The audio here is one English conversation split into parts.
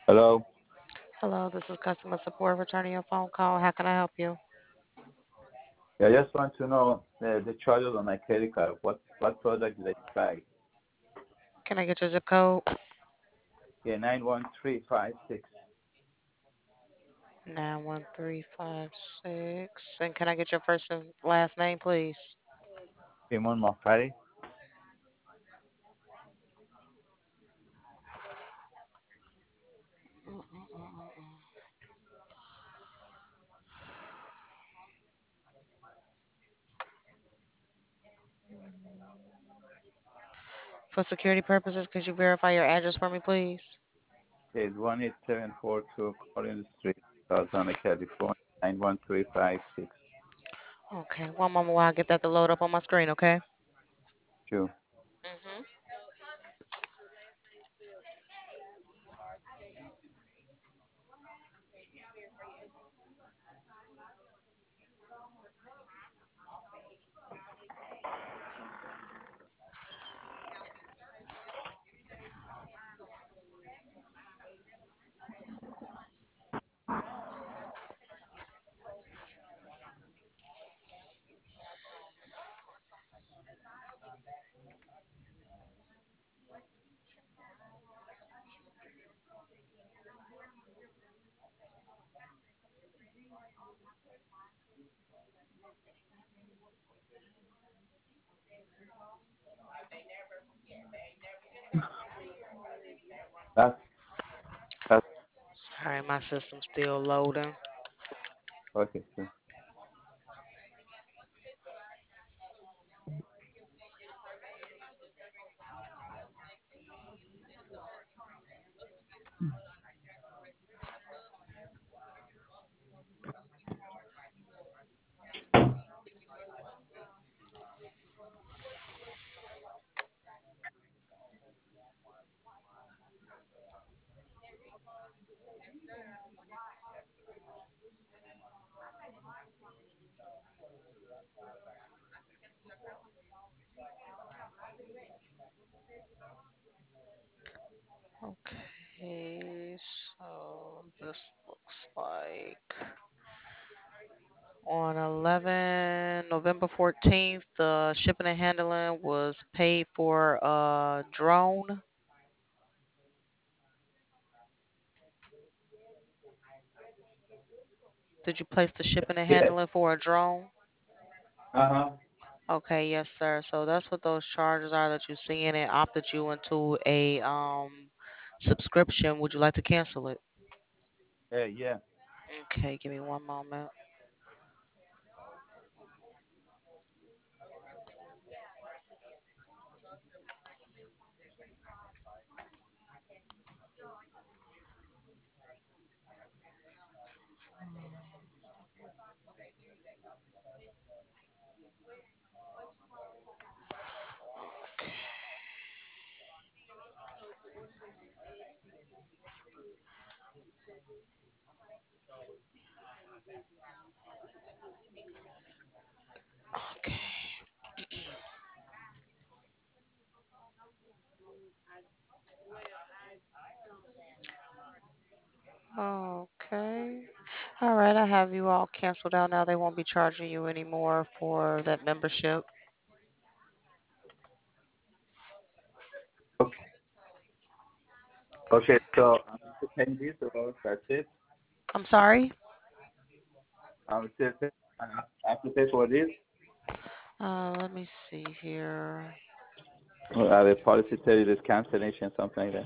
Hello. Hello, this is customer support returning your phone call. How can I help you? Yeah, I just want to know the charges on my credit card. What product did I buy? Can I get your zip code? Yeah, 91356. 91356. And can I get your first and last name, please? Simon Mafari. For security purposes, could you verify your address for me, please? It's 18742 Collins Street, Arizona, California, 91356. Okay, one moment while I get that to load up on my screen, okay? Sure. hmm That's, that's Sorry, my system's still loading. okay, sure. Okay, so this looks like on November 14th, the shipping and handling was paid for a drone. Did you place the shipping and Yeah. handling for a drone? Uh-huh. Okay, yes, sir. So that's what those charges are that you see, and it opted you into a subscription. Would you like to cancel it? Yeah. Okay, give me one moment. Okay. Okay. All right, I have you all canceled out now. They won't be charging you anymore for that membership. Okay. Okay, so I'm still paying this, or that's it? I'm sorry. I'm still paying, I have to pay for this? Let me see here. Or the policy tell you there's cancellation, something like that?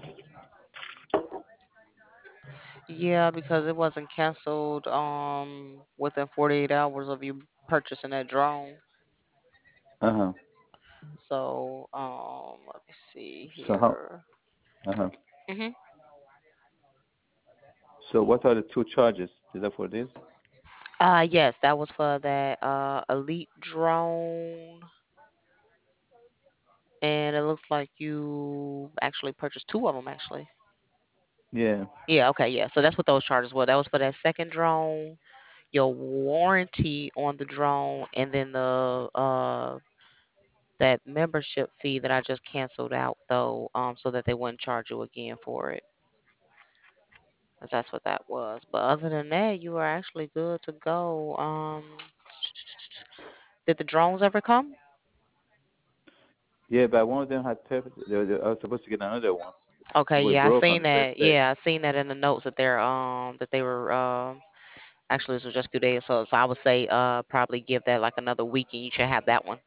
Yeah, because it wasn't canceled within 48 hours of you purchasing that drone. Uh-huh. So, let me see So how, here. uh-huh. hmm So what are the two charges? Is that for this? Yes, that was for that elite drone, and it looks like you actually purchased two of them actually. Yeah. Yeah, okay, yeah. So that's what those charges were. That was for that second drone, your warranty on the drone, and then the that membership fee that I just canceled out though, so that they wouldn't charge you again for it. That's what that was. But other than that, you are actually good to go. Did the drones ever come? Yeah, but one of them had purpose. I was supposed to get another one. Okay, We yeah, I broke on seen the first that. day. Yeah, I seen that in the notes that they were actually this was just 2 days. So I would say probably give that like another week and you should have that one.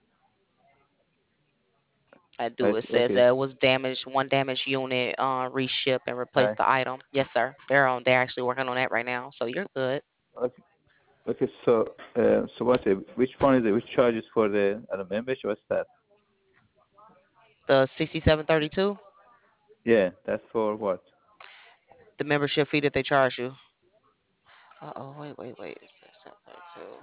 I do. It says Okay. that it was damaged, one damaged unit, reship and replace Right. the item. Yes, sir. They're actually working on that right now. So you're good. Okay. Okay. So what's it? Which one is it? Which charges for the membership? What's that? The 6732, Yeah, that's for what? the membership fee that they charge you. Wait. 6732.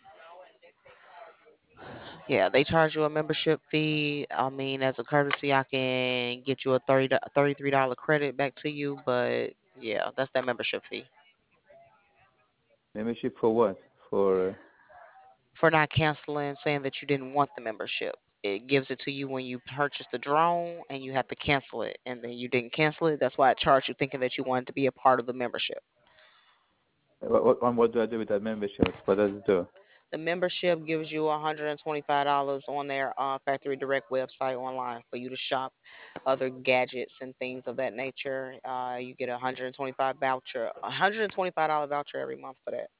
Yeah, they charge you a membership fee. I mean, as a courtesy, I can get you a $33 credit back to you, but yeah, that's that membership fee. Membership for what? For For not canceling, saying that you didn't want the membership. It gives it to you when you purchase the drone and you have to cancel it, and then you didn't cancel it. That's why it charged you thinking that you wanted to be a part of the membership. what do I do with that membership? What does it do? The membership gives you $125 on their Factory Direct website online for you to shop other gadgets and things of that nature. You get a $125 voucher every month for that.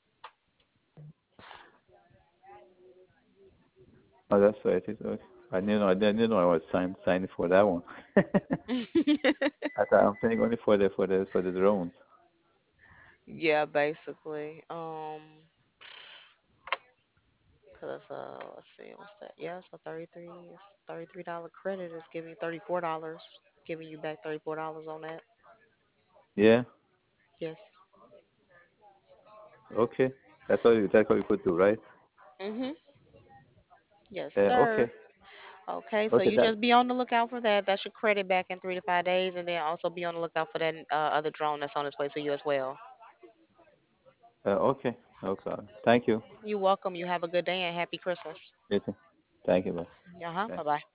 Oh, that's right. It is. Okay. I didn't know I was signing for that one. I thought I'm paying only for the drones. Yeah, basically. Cause let's see, what's that? Yeah, so 33, it's $33 credit is giving you $34, giving you back $34 on that. Yeah. Yes. Okay. That's all you could do, right? Mhm. Yes, sir. Okay. Okay, so Okay. you just be on the lookout for that. That's your credit back in 3 to 5 days, and then also be on the lookout for that other drone that's on its way to you as well. Okay. No problem. Thank you. You're welcome. You have a good day and happy Christmas. You too. Thank you. Bye. Uh huh. Bye. Bye bye.